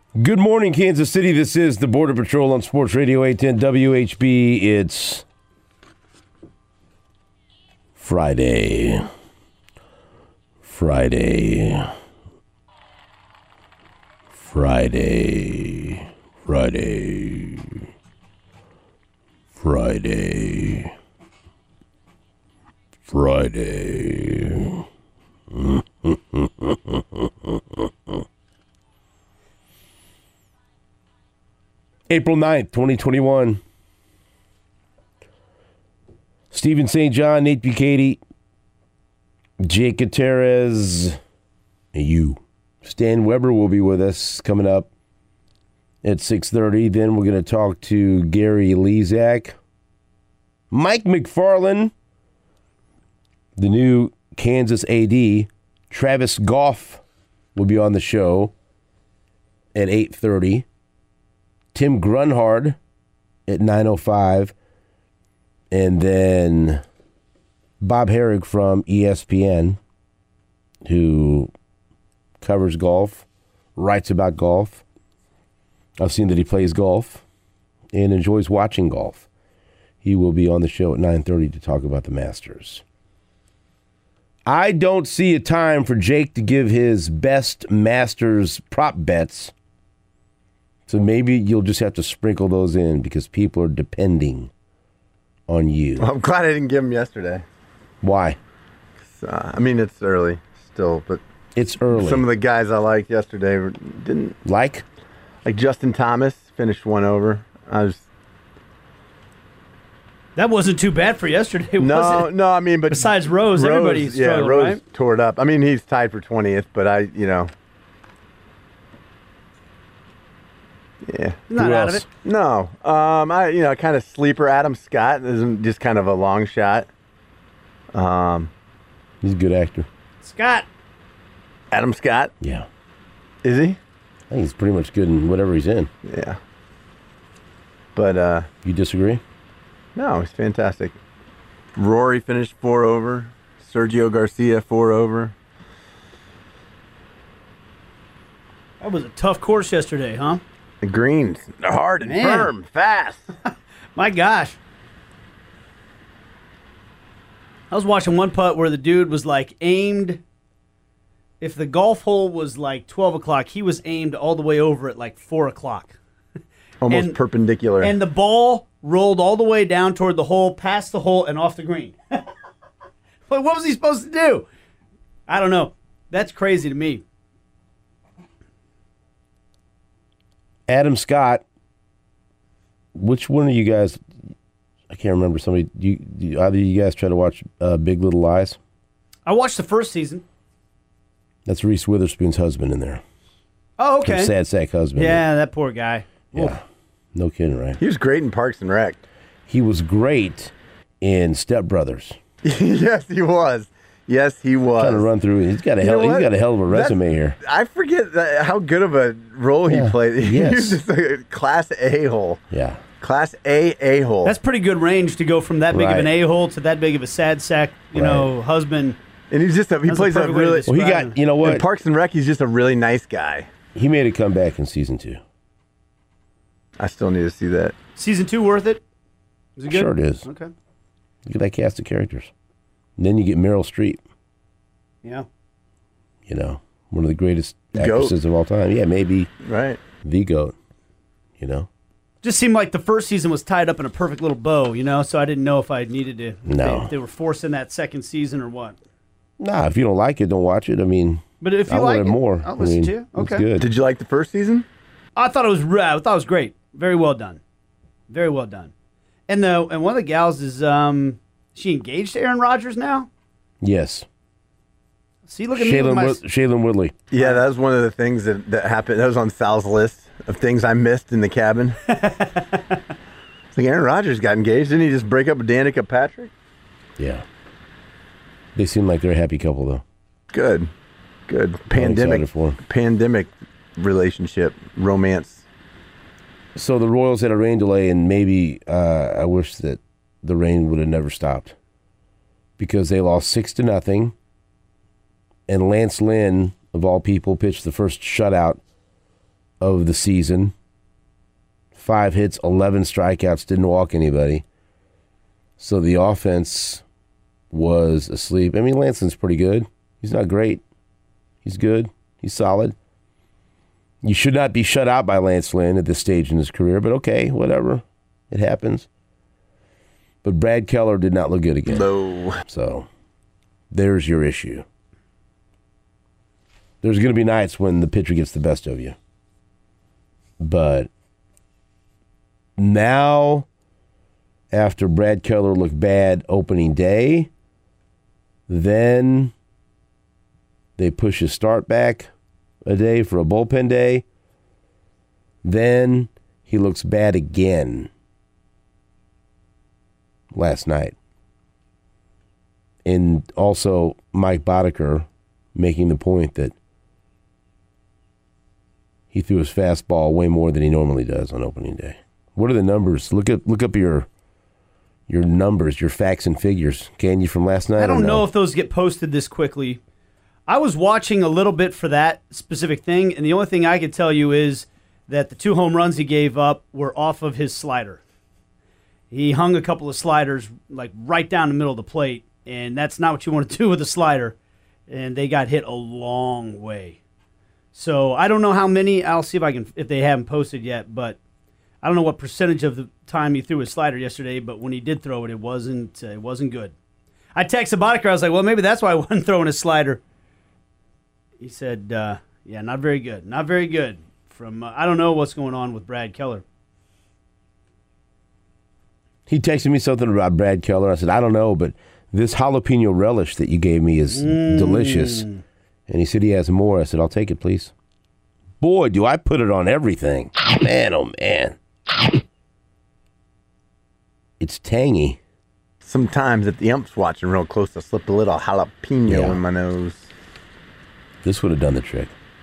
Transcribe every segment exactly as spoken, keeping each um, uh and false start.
Good morning, Kansas City. This is the Border Patrol on Sports Radio eight ten W H B. It's Friday. Friday. Friday. Friday. Friday. Friday. April ninth, twenty twenty-one. Stephen Saint John, Nate Bukaty, Jake Gutierrez, and you. Stan Weber will be with us coming up at six thirty. Then we're going to talk to Gary Lezak. Mike McFarland, the new Kansas A D. Travis Goff will be on the show at eight thirty. Tim Grunhard at nine oh five. And then Bob Herrig from E S P N, who covers golf, writes about golf. I've seen that he plays golf and enjoys watching golf. He will be on the show at nine thirty to talk about the Masters. I don't see a time for Jake to give his best Masters prop bets. So maybe you'll just have to sprinkle those in because people are depending on you. Well, I'm glad I didn't give them yesterday. Why? Uh, I mean, it's early still, but it's early. Some of the guys I liked yesterday were, didn't like. Like Justin Thomas finished one over. I was. That wasn't too bad for yesterday, was no, it? No, I mean, but besides Rose, Rose everybody struggled, yeah, Rose right? tore it up. I mean, he's tied for twentieth, but I, you know. Yeah. Not out of it. No. Um, I you know, kind of sleeper Adam Scott is just kind of a long shot. Um, He's a good actor. Scott. Adam Scott? Yeah. Is he? I think he's pretty much good in whatever he's in. Yeah. But uh You disagree? No, he's fantastic. Rory finished four over. Sergio Garcia four over. That was a tough course yesterday, huh? The greens, they're hard and Man. firm, fast. My gosh. I was watching one putt where the dude was like aimed. If the golf hole was like twelve o'clock, he was aimed all the way over at like four o'clock. Almost and, perpendicular. And the ball rolled all the way down toward the hole, past the hole, and off the green. Like, what was he supposed to do? I don't know. That's crazy to me. Adam Scott. Which one of you guys? I can't remember. Somebody. You, you either of you guys try to watch uh, Big Little Lies? I watched the first season. That's Reese Witherspoon's husband in there. Oh, okay. Her sad sack husband. Yeah, that poor guy. Yeah. Oof. No kidding, right? He was great in Parks and Rec. He was great in Step Brothers. Yes, he was. Yes, he was. Trying to run through. He's got a hell. He's got a hell of a resume here. I forget that, how good of a role Yeah. he played. Yes. He was just a class A hole. Yeah. Class A A hole. That's pretty good range to go from that big Right. of an a-hole to that big of a sad sack, you Right. know, husband. And he's just a, he That's plays the a perfect way to really. describe Well, he got. You know In what? Parks and Rec, he's just a really nice guy. He made a comeback in season two. I still need to see that. Season two worth it? Is it good? Sure it is. Okay. Look at that cast of characters. And then you get Meryl Streep. Yeah. You know, one of the greatest Goat. actresses of all time. Yeah, maybe Right. the GOAT. You know. Just seemed like the first season was tied up in a perfect little bow, you know, so I didn't know if I needed to. If No. They, if they were forcing that second season or what. Nah, if you don't like it, don't watch it. I mean, But if you I'll like learn it, more. I'll I listen mean, to you. It's Okay. good. Did you like the first season? I thought it was I thought it was great. Very well done. Very well done. And the and one of the gals is um she engaged to Aaron Rodgers now? Yes. See, look at me with Shailene, my Wood- Shailene Woodley. Yeah, that was one of the things that, that happened. That was on Sal's list of things I missed in the cabin. It's like Aaron Rodgers got engaged. Didn't he just break up with Danica Patrick? Yeah. They seem like they're a happy couple, though. Good. Good. I'm Pandemic. excited for 'em. Pandemic relationship. Romance. So the Royals had a rain delay, and maybe uh, I wish that the rain would have never stopped because they lost six to nothing. And Lance Lynn, of all people, pitched the first shutout of the season. Five hits, eleven strikeouts, didn't walk anybody. So the offense was asleep. I mean, Lanson's pretty good. He's not great. He's good. He's solid. You should not be shut out by Lance Lynn at this stage in his career, but okay, whatever. It happens. But Brad Keller did not look good again. No. So there's your issue. There's going to be nights when the pitcher gets the best of you. But now, after Brad Keller looked bad opening day, then they push his start back a day for a bullpen day. Then he looks bad again last night. And also Mike Boddicker making the point that he threw his fastball way more than he normally does on opening day. What are the numbers? Look at look up your your numbers, your facts and figures. Can you from last night? I don't or no? know if those get posted this quickly. I was watching a little bit for that specific thing, and the only thing I could tell you is that the two home runs he gave up were off of his slider. He hung a couple of sliders like right down the middle of the plate, and that's not what you want to do with a slider. And they got hit a long way. So I don't know how many. I'll see if I can if they haven't posted yet, but I don't know what percentage of the time he threw his slider yesterday. But when he did throw it, it wasn't uh, it wasn't good. I texted Boddicker. I was like, well, maybe that's why I wasn't throwing his slider. He said, uh, yeah, not very good, not very good. From uh, I don't know what's going on with Brad Keller. He texted me something about Brad Keller. I said, I don't know, but this jalapeno relish that you gave me is Mm. delicious. And he said he has more. I said, I'll take it, please. Boy, do I put it on everything. Man, oh, man. It's tangy. Sometimes if the ump's watching real close, I slip a little jalapeno Yeah. in my nose. This would have done the trick.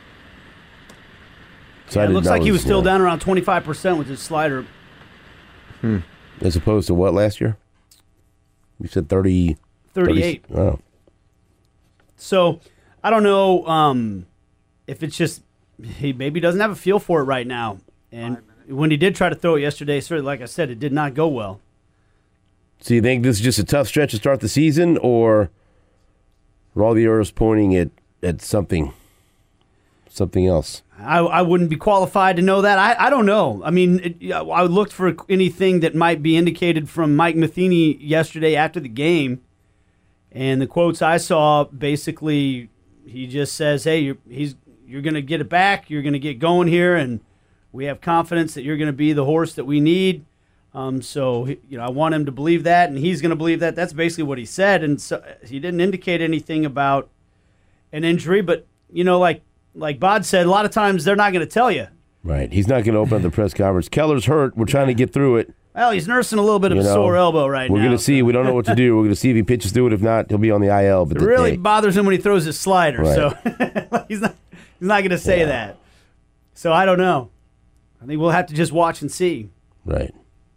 So I Yeah, it did looks not like he was listen still to down around twenty-five percent with his slider. that. As opposed to what last year? You said thirty... thirty-eight. thirty, oh. So I don't know um, if it's just he maybe doesn't have a feel for it right now. And when he did try to throw it yesterday, certainly, like I said, it did not go well. So you think this is just a tough stretch to start the season, or are all the arrows pointing at, at something, something else? I, I wouldn't be qualified to know that. I, I don't know. I mean, it, I looked for anything that might be indicated from Mike Matheny yesterday after the game, and the quotes I saw basically he just says, "Hey, you're, he's you're going to get it back. You're going to get going here, and we have confidence that you're going to be the horse that we need." Um, so you know, I want him to believe that, and he's going to believe that. That's basically what he said, and so he didn't indicate anything about an injury, but you know, like. Like Bod said, a lot of times they're not going to tell you. Right. He's not going to open up the press conference. Keller's hurt. We're trying to get through it. Well, he's nursing a little bit of You a know, sore elbow right We're now. going to see. We don't know what to do. We're going to see if he pitches through it. If not, he'll be on the I L. But It the- really hey, bothers him when he throws his slider. Right. So he's not he's not going to say Yeah. that. So I don't know. I think we'll have to just watch and see. right.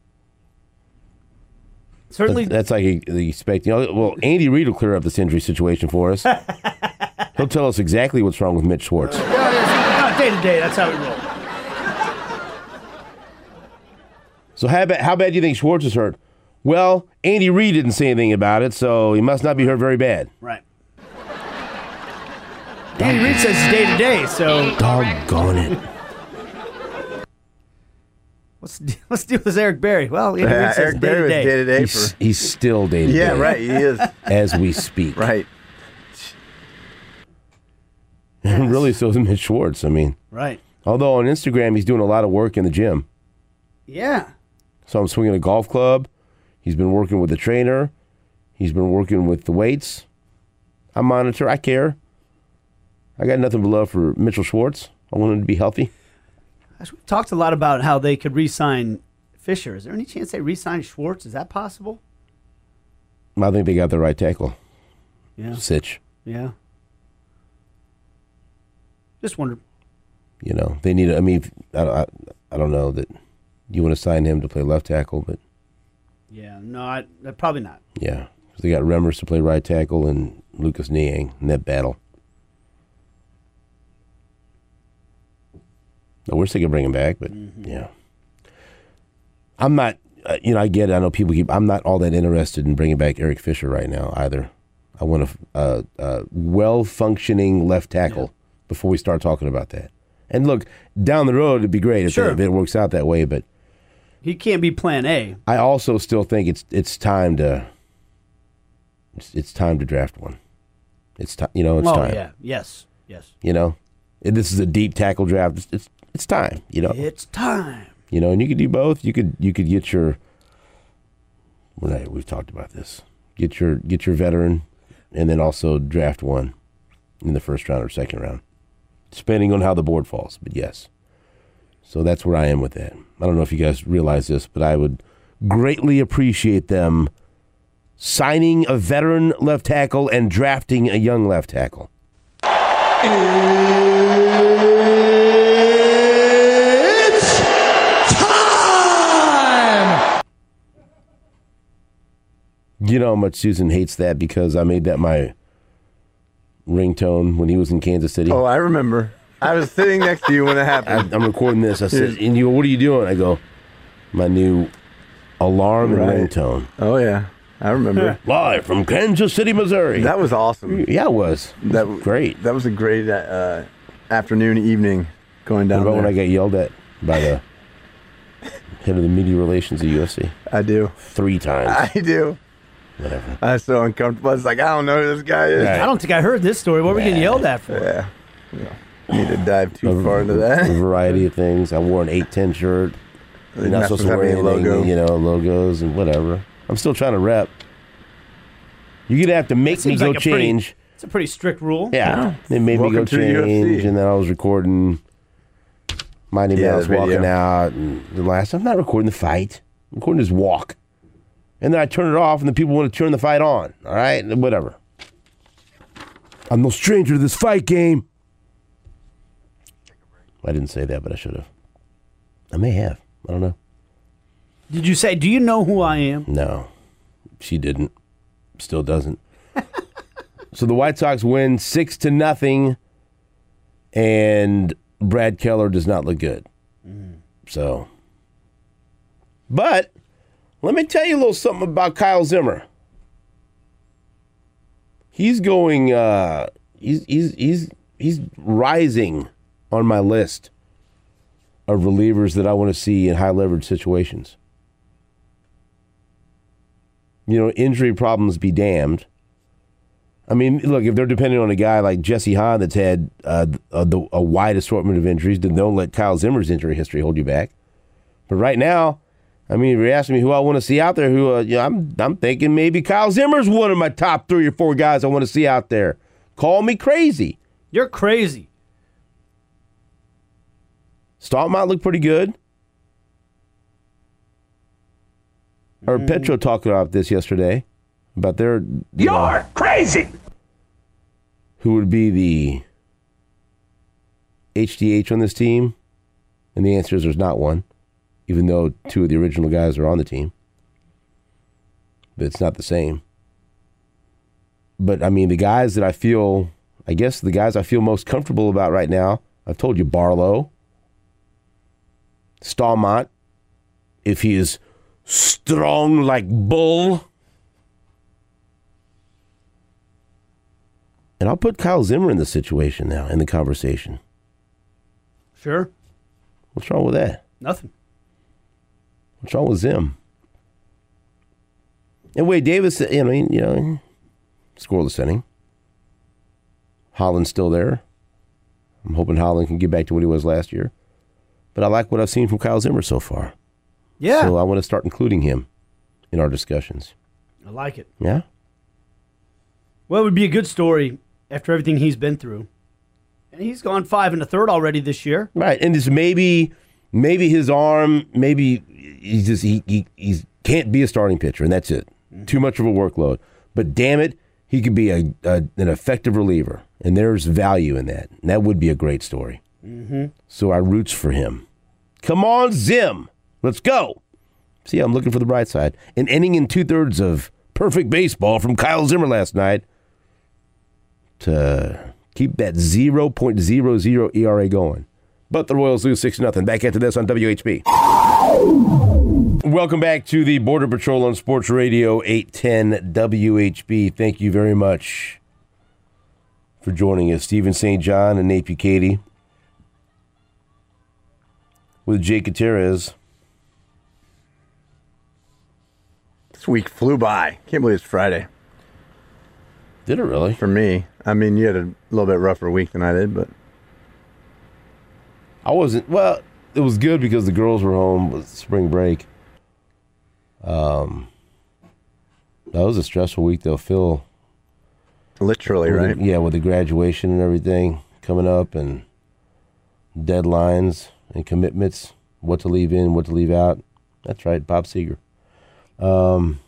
Certainly, That's like he, he expecting. You know, well, Andy Reid will clear up this injury situation for us. He'll tell us exactly what's wrong with Mitch Schwartz. day to day, that's how we roll. So how bad, how bad do you think Schwartz is hurt? Well, Andy Reid didn't say anything about it, so he must not be hurt very bad. Right. Andy Reid says it's day to day, so Doggone it. what's let's deal with this Eric Berry. Well, Andy Reid Yeah, says Eric it's day Berry to was day. day to day He's, for. he's still day to day. Yeah, right. He is. As we speak. Right. And really, so is Mitch Schwartz. I mean, Right. although on Instagram he's doing a lot of work in the gym. Yeah. So I'm swinging a golf club. He's been working with the trainer. He's been working with the weights. I monitor. I care. I got nothing but love for Mitchell Schwartz. I want him to be healthy. Gosh, we've talked a lot about how they could re-sign Fisher. Is there any chance they re-sign Schwartz? Is that possible? I think they got the right tackle. Yeah. Sitch. Yeah. Just wonder. You know, they need. I mean, I, I, I don't know that you want to sign him to play left tackle, but Yeah. No, I, uh, probably not. yeah, 'cause they got Remmers to play right tackle and Lucas Niang in that battle. I wish they could bring him back, but mm-hmm. yeah. I'm not, uh, you know, I get it. I know people keep, I'm not all that interested in bringing back Eric Fisher right now either. I want a, a, a well-functioning left tackle yeah. before we start talking about that. And look, down the road, it'd be great if, sure. it, if it works out that way, but he can't be plan A. I also still think it's it's time to it's, it's time to draft one. It's time, you know, it's oh, time. Oh yeah, yes, yes. You know, and this is a deep tackle draft. It's, it's it's time. You know, it's time. You know, and you could do both. You could you could get your. Well, hey, we've talked about this. Get your get your veteran, and then also draft one in the first round or second round, depending on how the board falls. But yes, so that's where I am with that. I don't know if you guys realize this, but I would greatly appreciate them signing a veteran left tackle and drafting a young left tackle. It's time! You know how much Susan hates that because I made that my ringtone when he was in Kansas City. Oh, I remember. I was sitting next to you when it happened. I, I'm recording this. I said, and you go, what are you doing? I go, my new alarm and Right. ringtone. Oh, yeah. I remember. Live from Kansas City, Missouri. That was awesome. Yeah, it was. That was Great. That was a great uh, afternoon, evening going What down about there. when I got yelled at by the head of the media relations at U S C? I do. Three times. I do. Whatever. I was so uncomfortable. I was like, I don't know who this guy is. Right. I don't think I heard this story. What were we getting yelled at for? Yeah. yeah. I need to dive too A- far into A that. variety of things. I wore an eight ten shirt. You're not Not supposed to supposed to wear have any anything, logo. you know, logos and whatever. I'm still trying to rep. You're going to have to make me seems go like a pretty- change. It's a pretty strict rule. Yeah. They made Welcome me go to the U F C. change, and then I was recording my name Yeah, I was the video. walking out, and the last I'm not recording the fight. I'm recording his walk. And then I turn it off, and the people want to turn the fight on. All right? And whatever. I'm no stranger to this fight game. I didn't say that, but I should have. I may have. I don't know. Did you say, do you know who I am? No, she didn't. Still doesn't. So the White Sox win six to nothing, and Brad Keller does not look good. Mm. So, but let me tell you a little something about Kyle Zimmer. He's going. Uh, he's he's he's he's rising on my list of relievers that I want to see in high leverage situations. You know, injury problems be damned. I mean, look, if they're depending on a guy like Jesse Hahn that's had uh, a, a wide assortment of injuries, then don't let Kyle Zimmer's injury history hold you back. But right now, I mean, if you're asking me who I want to see out there, who uh, you know, I'm I'm thinking maybe Kyle Zimmer's one of my top three or four guys I want to see out there. Call me crazy. You're crazy. Stallmont looked pretty good. I heard Petro talking about this yesterday, about their... You You're know, crazy! who would be the H D H on this team? And the answer is there's not one, even though two of the original guys are on the team. But it's not the same. But, I mean, the guys that I feel, I guess the guys I feel most comfortable about right now, I've told you, Barlow, Stallmont, if he is strong like bull. And I'll put Kyle Zimmer in the situation now, in the conversation. Sure. What's wrong with that? Nothing. What's wrong with Zim? And Wade Davis, you know, you know, scoreless inning. Holland's still there. I'm hoping Holland can get back to what he was last year. But I like what I've seen from Kyle Zimmer so far. Yeah. So I want to start including him in our discussions. I like it. Yeah? Well, it would be a good story after everything he's been through. And he's gone five and a third already this year. Right. And it's maybe maybe his arm, maybe he's just he, he he's can't be a starting pitcher, and that's it. Mm-hmm. Too much of a workload. But damn it, he could be a, a an effective reliever. And there's value in that. And that would be a great story. Mm-hmm. So I roots for him. Come on, Zim. Let's go. See, I'm looking for the bright side. An inning and two-thirds of perfect baseball from Kyle Zimmer last night to keep that zero point zero zero E R A going. But the Royals lose six to nothing. Back into this on W H B. Welcome back to the Border Patrol on Sports Radio eight ten W H B. Thank you very much for joining us. Stephen Saint John and Nate Bukaty with Jake Gutierrez. This week flew by. Can't believe it's Friday. Did it really? For me. I mean, you had a little bit rougher week than I did, but I wasn't. Well, it was good because the girls were home with spring break. Um, that was a stressful week, though, Phil. Literally, with right? The, yeah, with the graduation and everything coming up and deadlines and commitments, what to leave in, what to leave out. That's right, Bob Seger. Um,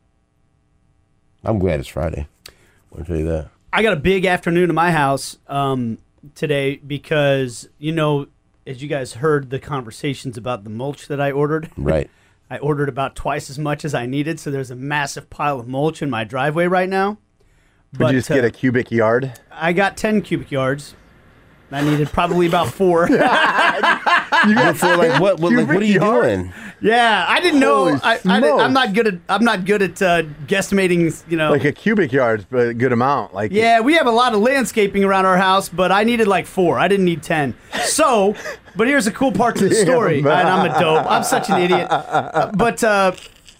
I'm glad it's Friday. I want to tell you that. I got a big afternoon in my house um, today because, you know, as you guys heard the conversations about the mulch that I ordered. Right. I ordered about twice as much as I needed, so there's a massive pile of mulch in my driveway right now. Would But you just uh, get a cubic yard? I got ten cubic yards. I needed probably about four. You got For like what? What, like, what are you yard? doing? Yeah, I didn't know. Holy I, I did, I'm smokes. not good at. I'm not good at uh, guesstimating. You know. Like a cubic yard's a good amount. Like Yeah, we have a lot of landscaping around our house, but I needed like four. I didn't need ten. So, but here's the cool part to the story. Damn. And I'm a dope. I'm such an idiot. Uh, But uh,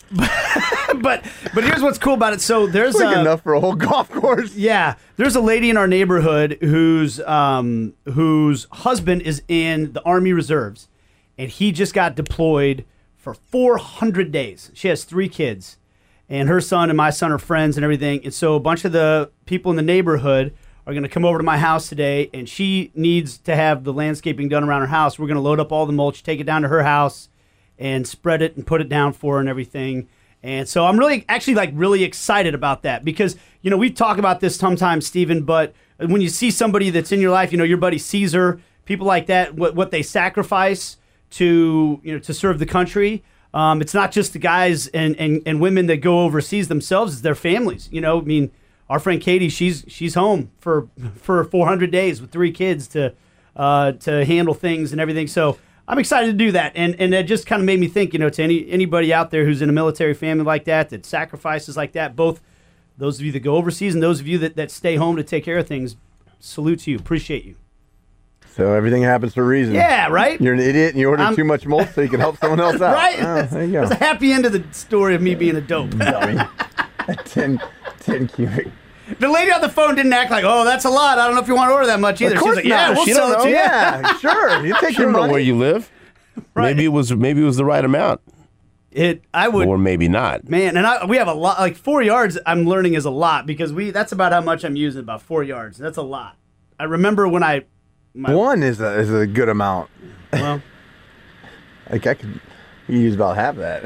but but here's what's cool about it. So there's It's like uh, enough for a whole golf course. yeah, there's a lady in our neighborhood whose um whose husband is in the Army Reserves, and he just got deployed for four hundred days. She has three kids, and her son and my son are friends and everything. And so a bunch of the people in the neighborhood are going to come over to my house today, and she needs to have the landscaping done around her house. We're going to load up all the mulch, take it down to her house, and spread it and put it down for her and everything. And so I'm really, actually, like, really excited about that because, you know, we talk about this sometimes, Stephen, but when you see somebody that's in your life, you know, your buddy Caesar, people like that, what, what they sacrifice to, you know, to serve the country. Um, it's not just the guys and, and, and women that go overseas themselves, it's their families. You know, I mean, our friend Katie, she's she's home for for four hundred days with three kids to uh, to handle things and everything. So I'm excited to do that, and and that just kind of made me think, you know, to any anybody out there who's in a military family like that, that sacrifices like that, both those of you that go overseas and those of you that, that stay home to take care of things, salute to you, appreciate you. So everything happens for a reason. Yeah, right? You're an idiot and you ordered I'm- too much mulch so you can help someone else out. Right? Oh, there you go. There's a happy end of the story of me being a dope. Dummy. ten, ten cubic. The lady on the phone didn't act like, oh, that's a lot. I don't know if you want to order that much either. Of She's course like, yeah, not. we'll She sell don't it to know. you. Yeah, sure. You take You your don't know money. where you live. Right. Maybe it was maybe it was the right amount, It, I would, or maybe not. man, and I, we have a lot, like four yards I'm learning is a lot because we, that's about how much I'm using, about four yards. That's a lot. I remember when I, my, One is a is a good amount. well, Like I could use about half that.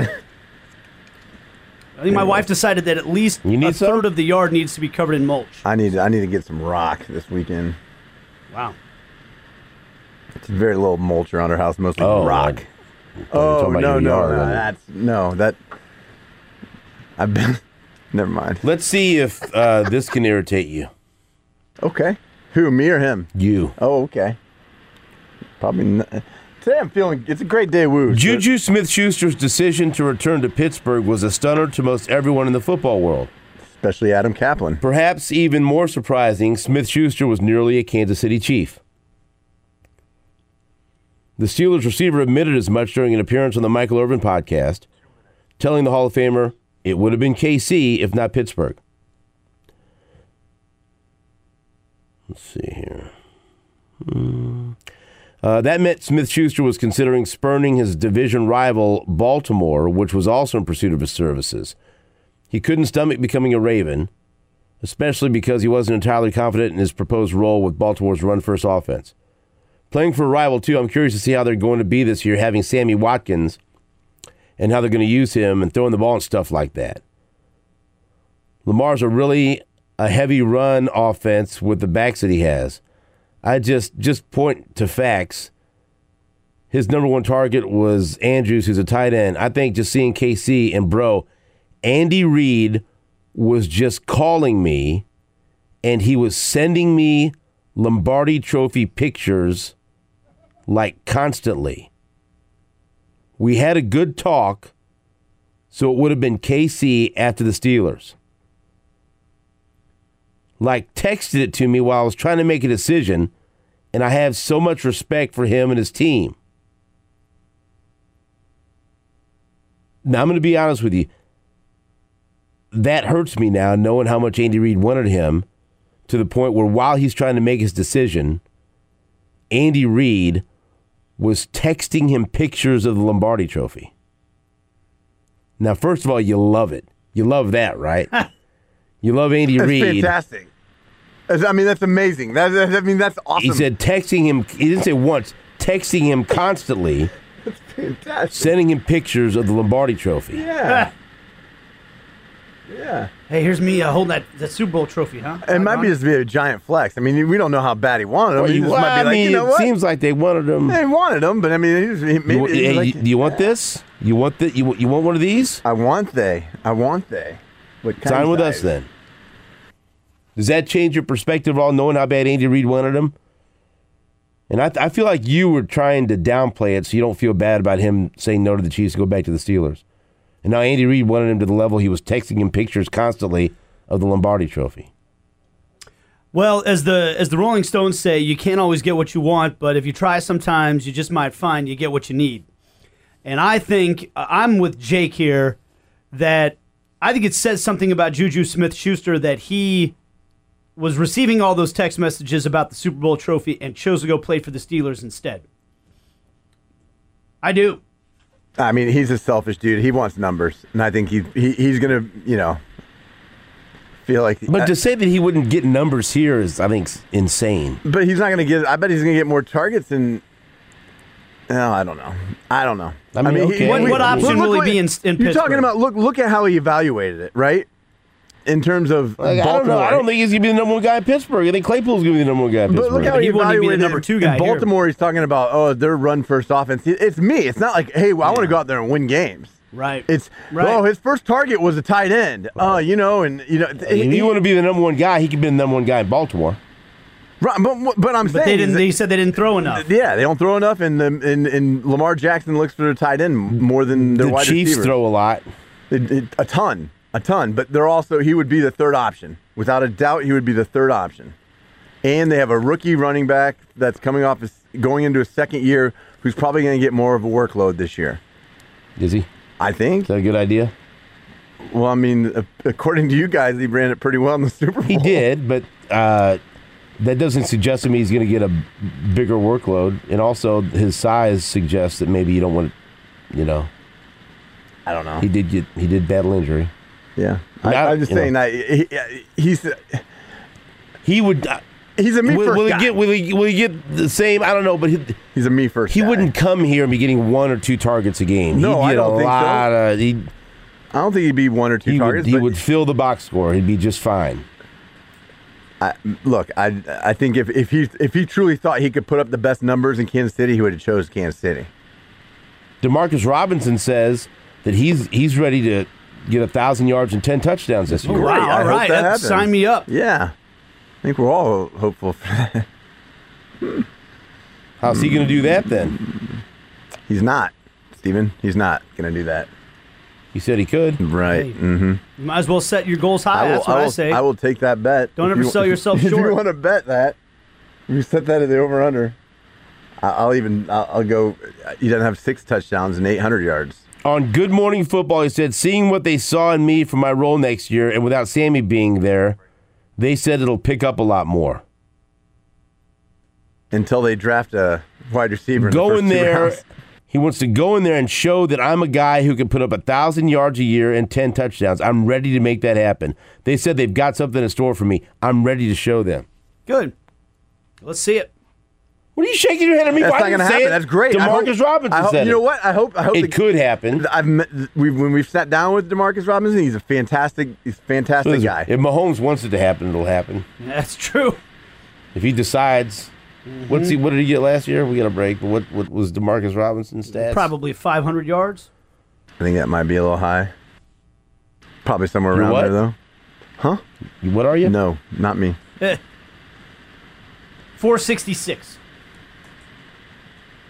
I think my wife decided that at least You need a some? third of the yard needs to be covered in mulch. I need I need to get some rock this weekend. Wow. It's very little mulch around our house, mostly Oh, rock. like- Oh talking about no your no yard, no and- that's no that. I've been. Never mind. Let's see if uh, this can irritate you. Okay. Who, me or him? You. Oh, okay. Probably not. Today I'm feeling, it's a great day, woo. Juju Smith-Schuster's decision to return to Pittsburgh was a stunner to most everyone in the football world. Especially Adam Kaplan. Perhaps even more surprising, Smith-Schuster was nearly a Kansas City Chief. The Steelers receiver admitted as much during an appearance on the Michael Irvin podcast, telling the Hall of Famer it would have been K C if not Pittsburgh. Let's see here. Hmm. Uh, that meant Smith-Schuster was considering spurning his division rival, Baltimore, which was also in pursuit of his services. He couldn't stomach becoming a Raven, especially because he wasn't entirely confident in his proposed role with Baltimore's run-first offense. Playing for a rival, too, I'm curious to see how they're going to be this year, having Sammy Watkins, and how they're going to use him and throwing the ball and stuff like that. Lamar's a really a heavy run offense with the backs that he has. I just just point to facts. His number one target was Andrews, who's a tight end. I think just seeing K C and bro, Andy Reid was just calling me, and he was sending me Lombardi Trophy pictures like constantly. We had a good talk, so it would have been K C after the Steelers. Like texted it to me while I was trying to make a decision, and I have so much respect for him and his team. Now, I'm going to be honest with you. That hurts me now, knowing how much Andy Reid wanted him, to the point where while he's trying to make his decision, Andy Reid was texting him pictures of the Lombardi Trophy. Now, first of all, you love it. You love that, right? You love Andy That's Reid. fantastic. That's- I mean, that's amazing. That, that- I mean, that's awesome. He said texting him, he didn't say once, texting him constantly, fantastic. sending him pictures of the Lombardi Trophy. Yeah. Yeah. Hey, here's me uh, holding that, that Super Bowl trophy, huh? It might be Doggone. just be a giant flex. I mean, we don't know how bad he wanted him. Well, he you- just well, might be I like, mean, you know it what? seems like they wanted him. They wanted him, but I mean, he was, he, maybe You, he hey, was like, you- do you want this? You want the, you, you want one of these? I want they. I want they. What kind Sign with size? us then. Does that change your perspective at all, knowing how bad Andy Reid wanted him? And I, I feel like you were trying to downplay it so you don't feel bad about him saying no to the Chiefs to go back to the Steelers. And now Andy Reid wanted him to the level he was texting him pictures constantly of the Lombardi Trophy. Well, as the as the Rolling Stones say, you can't always get what you want, but if you try sometimes, you just might find you get what you need. And I think uh, I'm with Jake here that I think it says something about Juju Smith-Schuster that he was receiving all those text messages about the Super Bowl trophy and chose to go play for the Steelers instead. I do. I mean, he's a selfish dude. He wants numbers, and I think he, he he's gonna, you know, feel like. But to say that he wouldn't get numbers here is, I think, insane. But he's not gonna get. I bet he's gonna get more targets than. No, I don't know. I don't know. I mean, okay. What- what option will he what- be in- in You're talking Pittsburgh? about look look at how he evaluated it, right? In terms of Like, I don't Baltimore. know. I don't think he's going to be the number one guy in Pittsburgh. I think Claypool's going to be the number one guy in But Pittsburgh. look how But he, he wouldn't be the evaluated number it. two In guy here. Baltimore, he's talking about oh their run first offense. It's me. It's not like hey, well, I want to go out there and win games. Right. It's Right. oh his first target was a tight end. Oh, you know, and you know, If he, you want to be the number one guy, he could be the number one guy in Baltimore. right, but, but I'm But saying they is didn't. that- They said they didn't throw enough. yeah, they don't throw enough, and the, and, and Lamar Jackson looks for the tight end more than their The wide Chiefs receiver. throw a lot. It- it- a ton, a ton. But they're also he would be the third option without a doubt. He would be the third option, and they have a rookie running back that's coming off his, going into his second year, who's probably going to get more of a workload this year. Is he? Is I think. that a good idea? Well, I mean, a- according to you guys, he ran it pretty well in the Super Bowl. He did, but uh, that doesn't suggest to me he's going to get a bigger workload. And also, his size suggests that maybe you don't want to, you know. I don't know. He did get he did battle injury. Yeah, I- I, I'm just you know. saying that he, he's He would. Uh, he's a me will, first will he guy. get? Will he? Will he get the same? I don't know, but he, he's a me first. he guy. wouldn't come here and be getting one or two targets a game. No, He'd I get don't a think so. lot Of, he I don't think he'd be one or two he targets. would, he but would fill the box score. He'd be just fine. I, look, I I think if, if he if he truly thought he could put up the best numbers in Kansas City, he would have chose Kansas City. Demarcus Robinson says that he's he's ready to get a thousand yards and ten touchdowns this year. Oh, Great. wow, I all hope right. that That- happens. sign me up. Yeah, I think we're all hopeful for that. How's he going to do that then? He's not, Steven. He's not going to do that. He said he could. Right. Hey. Mm-hmm. You might as well set your goals high. I will, That's what I, will, say. I will take that bet. Don't If ever you- sell yourself if short. you want to bet that, you set that at the over under. I'll even I'll, I'll go. He doesn't have six touchdowns and eight hundred yards. On Good Morning Football, he said, seeing what they saw in me for my role next year, and without Sammy being there, they said it'll pick up a lot more. Until they draft a wide receiver. In Go the in first two there. rounds. He wants to go in there and show that I'm a guy who can put up a thousand yards a year and ten touchdowns. I'm ready to make that happen. They said they've got something in store for me. I'm ready to show them. Good. Let's see it. What are you shaking your head at me? That's Why not didn't going to you say happen. it? That's great. I Demarcus hope- Robinson I hope, said You know it. what? I hope. I hope It the- could happen. I've met, we've, when we've sat down with Demarcus Robinson, he's a fantastic, he's a fantastic Listen, guy. if Mahomes wants it to happen, it'll happen. That's true. If he decides, what's he? What did he get last year? We got a break. But what what was Demarcus Robinson's stats? Probably five hundred yards. I think that might be a little high. Probably somewhere You're around what? there, though. Huh? What are you? No, not me. four sixty-six.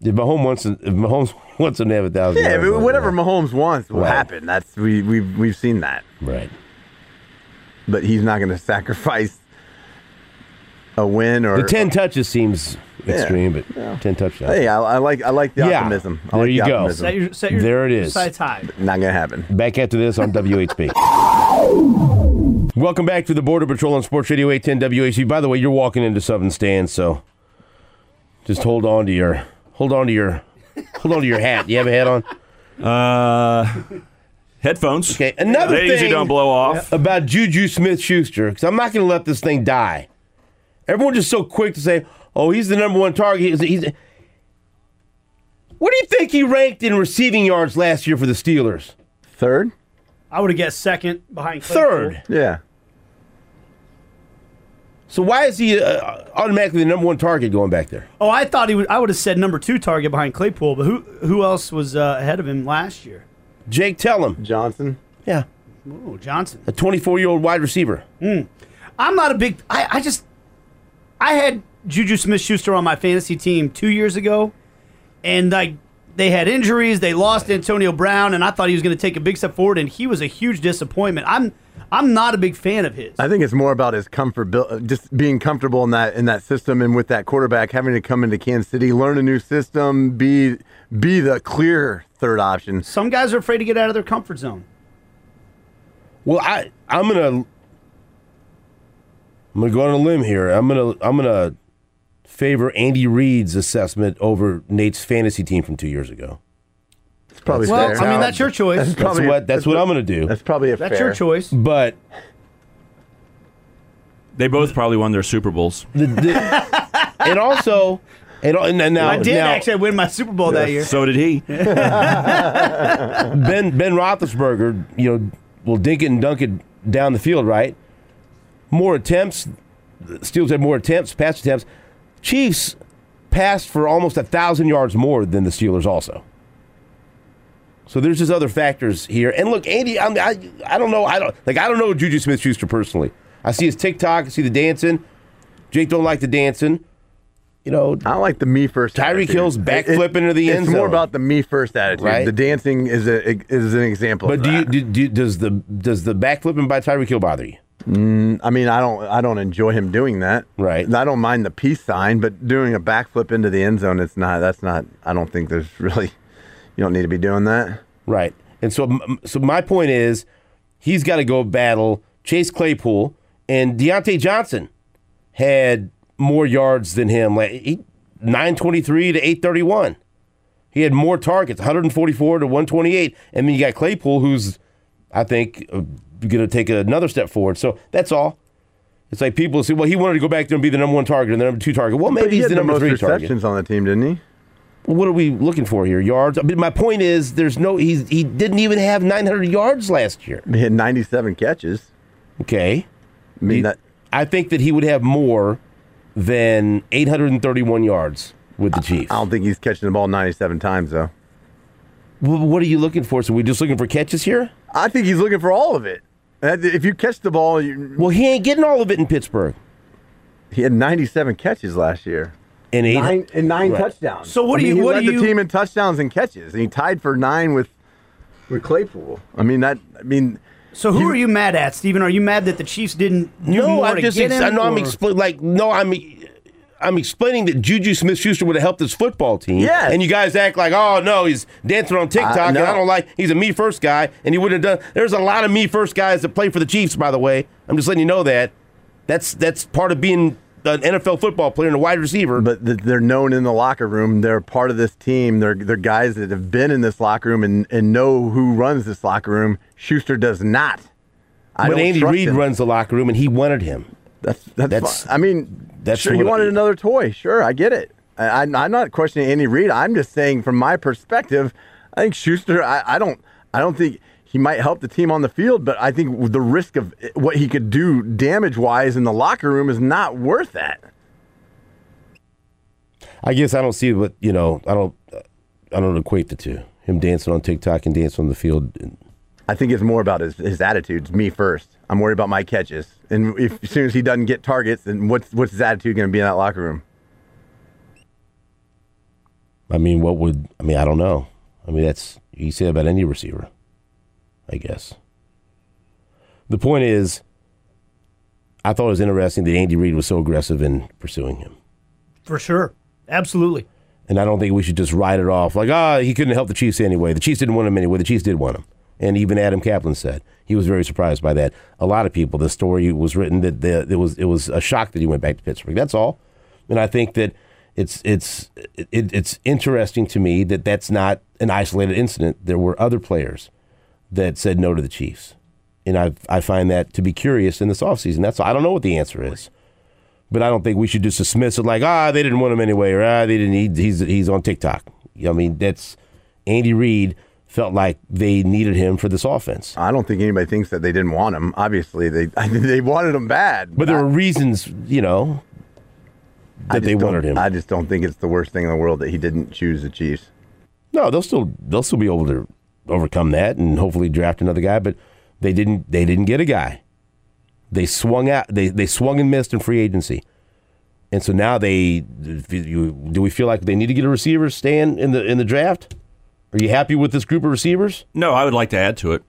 If Mahomes wants, if Mahomes wants him to have a thousand, Yeah, yards, but whatever like Mahomes wants will Right. happen. That's we we've we've seen that. that. right? But he's not going to sacrifice a win or The ten touches seems extreme, but ten touchdowns. Hey, I, I like I like the Yeah. optimism. I There like you the go. optimism. Set your, set your There it is. sights high. Not going to happen. Back after this on W H B. Welcome back to the Border Patrol on Sports Radio eight ten W H B. By the way, you're walking into Southern Stand, so just hold on to your hold on to your hold on to your hat. You have a hat on? Uh, headphones. Okay. Another They usually thing don't blow off. about Juju Smith-Schuster, because I'm not going to let this thing die. Everyone's just so quick to say, "Oh, he's the number one target." He's, he's Where do you think he ranked in receiving yards last year for the Steelers? Third? I would have guessed second behind Claypool. Third. Yeah. So why is he uh, automatically the number one target going back there? Oh, I thought he would. I would have said number two target behind Claypool, but who who else was uh, ahead of him last year? Jake Tellum. Johnson. Yeah. Oh, Johnson. A twenty-four-year-old wide receiver. I'm not a big. I, I just. I had Juju Smith-Schuster on my fantasy team two years ago, and like they had injuries. They lost Antonio Brown, and I thought he was going to take a big step forward, and he was a huge disappointment. I'm. I'm not a big fan of his. I think it's more about his comfort, just being comfortable in that in that system, and with that quarterback having to come into Kansas City, learn a new system, be be the clear third option. Some guys are afraid to get out of their comfort zone. Well, I I'm gonna I'm gonna go on a limb here. I'm gonna I'm gonna favor Andy Reid's assessment over Nate's fantasy team from two years ago. It's probably Well, fair. I mean that's your choice. That's That's probably what that's what I'm gonna do. That's probably a That's fair. your choice. But They both probably won their Super Bowls. the, the and also and, and now I did now, actually win my Super Bowl that year. So did he. Ben Ben Roethlisberger, you know, will dink it and dunk it down the field, right? More attempts. The Steelers had more attempts, pass attempts. Chiefs passed for almost a thousand yards more than the Steelers, also. So there's just other factors here. And look, Andy, I'm, I I don't know, I don't like I don't know Juju Smith-Schuster personally. I see his TikTok, I see the dancing. Jake don't like the dancing. You know, I don't like the me first. Tyreek attitude. Hill's backflipping into the it's end It's more zone. about the me first attitude. Right. The dancing is a is an example. but of do you, that. do, do, does the does the backflipping by Tyreek Hill bother you? I mean, I don't I don't enjoy him doing that. Right. I don't mind the peace sign, but doing a backflip into the end zone, it's not. That's not. I don't think there's really. You don't need to be doing that. Right. And so, so my point is, he's got to go battle Chase Claypool, and Deontay Johnson had more yards than him, like he, nine twenty-three to eight thirty-one. He had more targets, one forty-four to one twenty-eight, and then you got Claypool, who's, I think, uh, going to take another step forward. So that's all. It's like people say, well, he wanted to go back there and be the number one target and the number two target. Well, But maybe he he's had the number most three receptions target. on the team, didn't he? What are we looking for here? Yards? But my point is, there's no. He's he didn't even have nine hundred yards last year. He had ninety-seven catches. Okay. I mean He- that. I think that he would have more than eight hundred thirty-one yards with the Chiefs. I don't think he's catching the ball ninety-seven times though. Wh- What are you looking for? So we just looking for catches here? I think he's looking for all of it. And If you catch the ball, you, Well, he ain't getting all of it in Pittsburgh. he had ninety-seven catches last year. And eight. Nine and nine Right. touchdowns. So what I do mean, you- He what led do the you- team in touchdowns and catches, and he tied for nine with with Claypool. I mean that. I mean, So who are you mad at, Steven? Are you mad that the Chiefs didn't do No, more I'm to just. get Ex- him? no, I'm or- expl- like no, I'm. I'm explaining that Juju Smith-Schuster would have helped his football team. Yes. And you guys act like, oh no, he's dancing on TikTok, I and I know. don't like. He's a me first guy, and he would have done. There's a lot of me first guys that play for the Chiefs, by the way. I'm just letting you know that. That's that's part of being an N F L football player and a wide receiver. but th- they're known in the locker room. They're part of this team. They're they're guys that have been in this locker room and, and know who runs this locker room. Schuster does not. I but don't Andy trust Reid him. runs the locker room, and he wanted him. That's that's. That's- fine. I mean, that's sure. He what- wanted another toy. Sure, I get it. I, I, I'm not questioning Andy Reid. I'm just saying, from my perspective, I think Schuster. I, I don't. I don't think he might help the team on the field, but I think the risk of what he could do damage-wise in the locker room is not worth that. I guess I don't see what you know. I don't. I don't equate the two. Him dancing on TikTok and dancing on the field. I think it's more about his, his attitudes. Me first. I'm worried about my catches, and if as soon as he doesn't get targets, then what's what's his attitude going to be in that locker room? I mean, what would I mean? I don't know. I mean, that's you say about any receiver, I guess. The point is, I thought it was interesting that Andy Reid was so aggressive in pursuing him. For sure. Absolutely. And I don't think we should just write it off like, ah, oh, he couldn't help the Chiefs anyway. The Chiefs didn't want him anyway. The Chiefs did want him. And even Adam Kaplan said he was very surprised by that. A lot of people, the story was written that the, it was it was a shock that he went back to Pittsburgh. That's all. And I think that it's it's it, it's interesting to me that that's not an isolated incident. There were other players that said no to the Chiefs. And I I find that to be curious in this offseason. That's I don't know what the answer is. But I don't think we should just dismiss it like, ah, they didn't want him anyway, or ah, they didn't. He, he's he's on TikTok. I mean, that's Andy Reid felt like they needed him for this offense. I don't think anybody thinks that they didn't want him. Obviously, they they wanted him bad. But, but there I, were reasons, you know, that they wanted him. I just don't think it's the worst thing in the world that he didn't choose the Chiefs. No, they'll still they'll still be able to overcome that and hopefully draft another guy. But they didn't they didn't get a guy. They swung out. They they swung and missed in free agency, and so now they do we feel like they need to get a receiver stand in the in the draft? Are you happy with this group of receivers? No, I would like to add to it.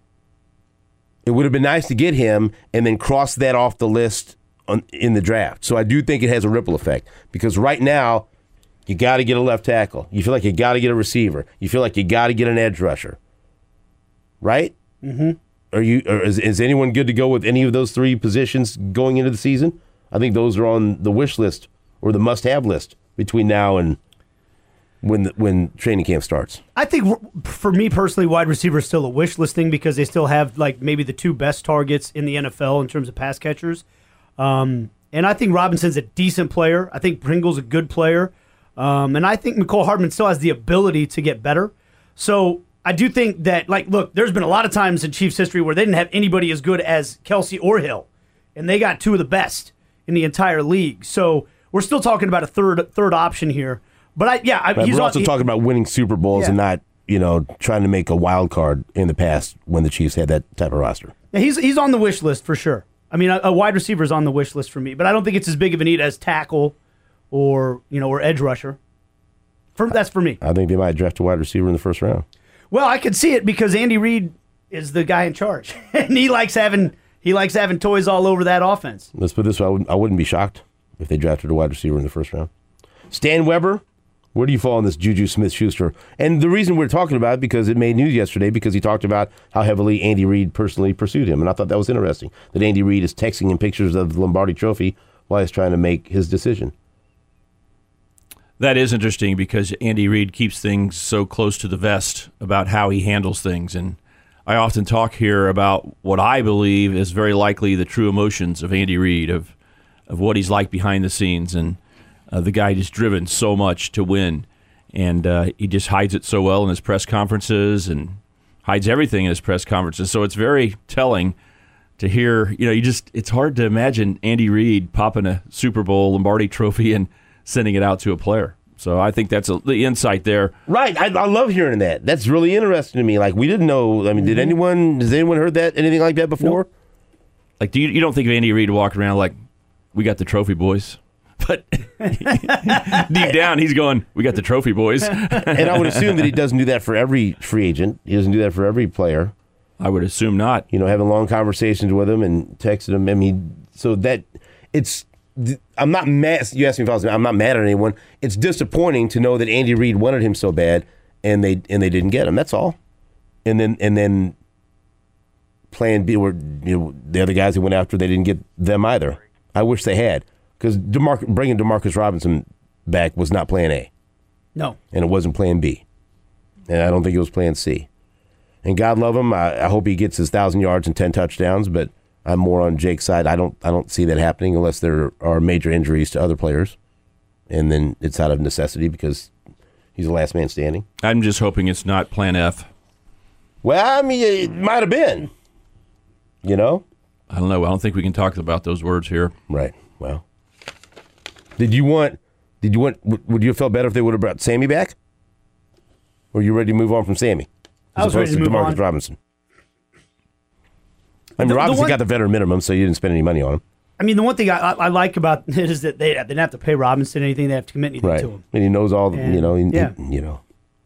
It would have been nice to get him and then cross that off the list on, in the draft. So I do think it has a ripple effect because right now you got to get a left tackle. You feel like you got to get a receiver. You feel like you got to get an edge rusher, right? Mm-hmm. Are you? Or is, is anyone good to go with any of those three positions going into the season? I think those are on the wish list or the must-have list between now and when the, when training camp starts. I think for me personally, wide receiver is still a wish list thing because they still have like maybe the two best targets in the N F L in terms of pass catchers. Um, and I think Robinson's a decent player. I think Pringle's a good player. Um, and I think Mecole Hardman still has the ability to get better. So I do think that, like, look, there's been a lot of times in Chiefs history where they didn't have anybody as good as Kelsey or Hill, and they got two of the best in the entire league. So we're still talking about a third third option here. But I, yeah, I, right, he's we're also on, talking about winning Super Bowls yeah. and not, you know, trying to make a wild card in the past when the Chiefs had that type of roster. Yeah, he's he's on the wish list for sure. I mean, a, a wide receiver is on the wish list for me, but I don't think it's as big of a need as tackle or you know or edge rusher. For, that's for me. I think they might draft a wide receiver in the first round. Well, I could see it because Andy Reid is the guy in charge, and he likes having he likes having toys all over that offense. Let's put it this way: I wouldn't, I wouldn't be shocked if they drafted a wide receiver in the first round. Stan Weber, where do you fall on this Juju Smith-Schuster? And the reason we're talking about it because it made news yesterday because he talked about how heavily Andy Reid personally pursued him, and I thought that was interesting. That Andy Reid is texting him pictures of the Lombardi Trophy while he's trying to make his decision. That is interesting because Andy Reid keeps things so close to the vest about how he handles things. And I often talk here about what I believe is very likely the true emotions of Andy Reid, of of what he's like behind the scenes. And uh, the guy just driven so much to win. And uh, he just hides it so well in his press conferences and hides everything in his press conferences. So it's very telling to hear, you know, you just it's hard to imagine Andy Reid popping a Super Bowl Lombardi Trophy and sending it out to a player. So I think that's a, the insight there. Right. I, I love hearing that. That's really interesting to me. Like, we didn't know. I mean, did anyone, has anyone heard that, anything like that before? Nope. Like, do you, you don't think of Andy Reid walking around like, we got the trophy, boys? But deep down, he's going, we got the trophy, boys. And I would assume that he doesn't do that for every free agent. He doesn't do that for every player. I would assume not. You know, having long conversations with him and texting him. I mean, so that, it's, I'm not mad. You asked me if I was. I'm not mad at anyone. It's disappointing to know that Andy Reid wanted him so bad, and they and they didn't get him. That's all. And then and then Plan B were you know the other guys who went after. They didn't get them either. I wish they had because DeMar- bringing Demarcus Robinson back was not Plan A. No, and it wasn't Plan B, and I don't think it was Plan C. And God love him. I, I hope he gets his thousand yards and ten touchdowns, but I'm more on Jake's side. I don't I don't see that happening unless there are major injuries to other players. And then it's out of necessity because he's the last man standing. I'm just hoping it's not Plan F. Well, I mean, it might have been. You know? I don't know. I don't think we can talk about those words here. Right. Well. Did you want, did you want, would you have felt better if they would have brought Sammy back? Or are you ready to move on from Sammy? I was ready to move DeMarcus on. Robinson. I mean, The- the Robinson one- got the veteran minimum, so you didn't spend any money on him. I mean, the one thing I, I I like about it is that they, they didn't have to pay Robinson anything. They have to commit anything Right. to him. And he knows all the, And- you know, he, yeah. he- you know.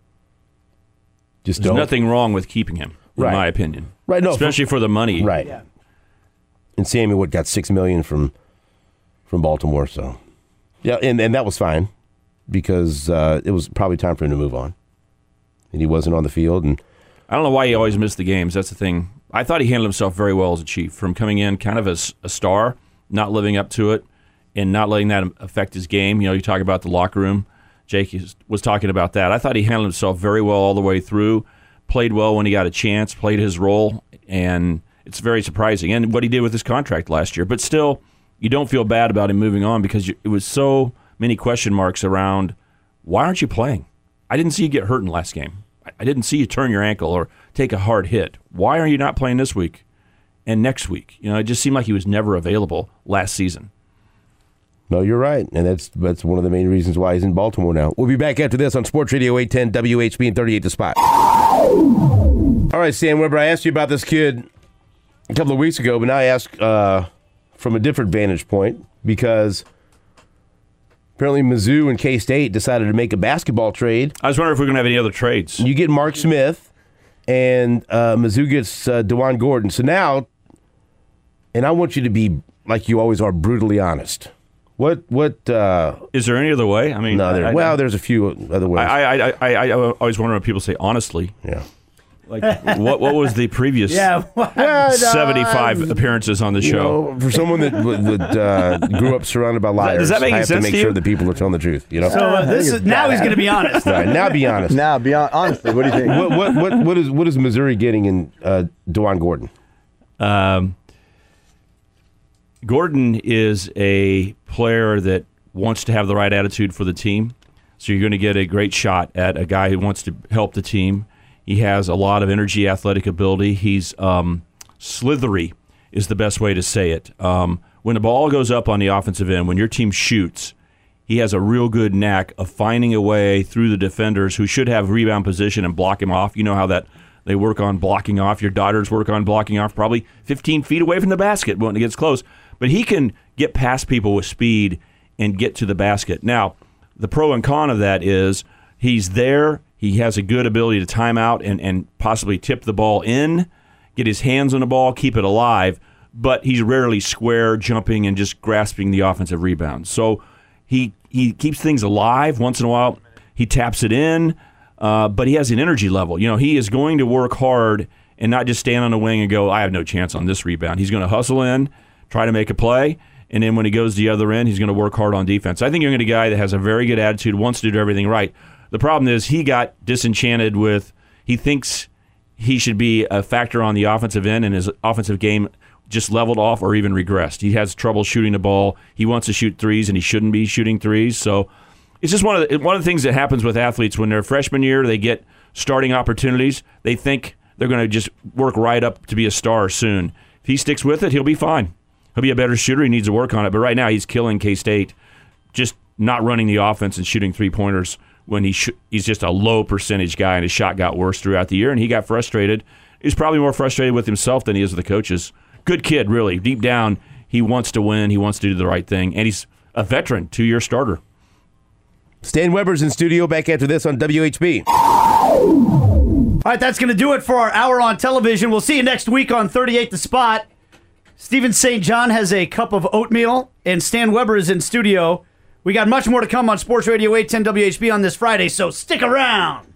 Just There's don't. nothing wrong with keeping him, in Right. my opinion. Right, no, Especially for the money. Right. Yeah. And Sammy what got six million from from Baltimore, so yeah, and, and that was fine because uh, it was probably time for him to move on. And he wasn't on the field, and I don't know why he always missed the games. That's the thing. I thought he handled himself very well as a Chief, from coming in kind of as a star, not living up to it, and not letting that affect his game. You know, you talk about the locker room. Jake was talking about that. I thought he handled himself very well all the way through, played well when he got a chance, played his role, and it's very surprising. And what he did with his contract last year. But still, you don't feel bad about him moving on because you, it was so many question marks around, why aren't you playing? I didn't see you get hurt in the last game. I, I didn't see you turn your ankle or take a hard hit. Why are you not playing this week and next week? You know, it just seemed like he was never available last season. no, you're right, and that's that's one of the main reasons why he's in Baltimore now. We'll be back after this on Sports Radio eight ten W H B and thirty-eight The Spot. All right, Stan Weber, I asked you about this kid a couple of weeks ago, but now I ask uh, from a different vantage point because apparently Mizzou and K-State decided to make a basketball trade. I was wondering if we're going to have any other trades. You get Mark Smith, and uh, Mizzou gets uh, DeJuan Gordon. So now, and I want you to be, like you always are, brutally honest. What, what, uh, Is there any other way? I mean, no, there, I, well, there's a few other ways. I, I, I, I, I always wonder when people say honestly. yeah. Like, what what was the previous Yeah. seventy-five appearances on the You show? know, for someone that, that uh, grew up surrounded by liars, does that make I have sense to make to you? sure that people are telling the truth. You know. So uh, this is now he's going to be honest. All right, now be honest. Now, be hon- honestly, what do you think? what, what what what is what is Missouri getting in uh, DeJuan Gordon? Um, Gordon is a player that wants to have the right attitude for the team. So you're going to get a great shot at a guy who wants to help the team. He has a lot of energy, athletic ability. He's um, slithery is the best way to say it. Um, when the ball goes up on the offensive end, when your team shoots, he has a real good knack of finding a way through the defenders who should have rebound position and block him off. You know how that they work on blocking off. Your daughters work on blocking off probably fifteen feet away from the basket when it gets close. But he can get past people with speed and get to the basket. Now, the pro and con of that is he's there. He has a good ability to time out and, and possibly tip the ball in, get his hands on the ball, keep it alive, but he's rarely square, jumping, and just grasping the offensive rebound. So he he keeps things alive. Once in a while, he taps it in, uh, but he has an energy level. You know, he is going to work hard and not just stand on the wing and go, I have no chance on this rebound. He's going to hustle in, try to make a play, and then when he goes the other end, he's going to work hard on defense. I think you're going to get a guy that has a very good attitude, wants to do everything right. The problem is he got disenchanted with, he thinks he should be a factor on the offensive end, and his offensive game just leveled off or even regressed. He has trouble shooting the ball. He wants to shoot threes, and he shouldn't be shooting threes. So it's just one of the, one of the things that happens with athletes when they're freshman year, they get starting opportunities. They think they're going to just work right up to be a star soon. If he sticks with it, he'll be fine. He'll be a better shooter. He needs to work on it. But right now, he's killing K-State, just not running the offense and shooting three-pointers when he sh- he's just a low percentage guy, and his shot got worse throughout the year, and he got frustrated. He's probably more frustrated with himself than he is with the coaches. Good kid, really. Deep down, he wants to win. He wants to do the right thing, and he's a veteran, two-year starter. Stan Weber's in studio. Back after this on W H B. All right, that's going to do it for our hour on television. We'll see you next week on thirty-eight The Spot. Stephen Saint John has a cup of oatmeal, and Stan Weber is in studio. We got much more to come on Sports Radio eight ten W H B on this Friday, so stick around.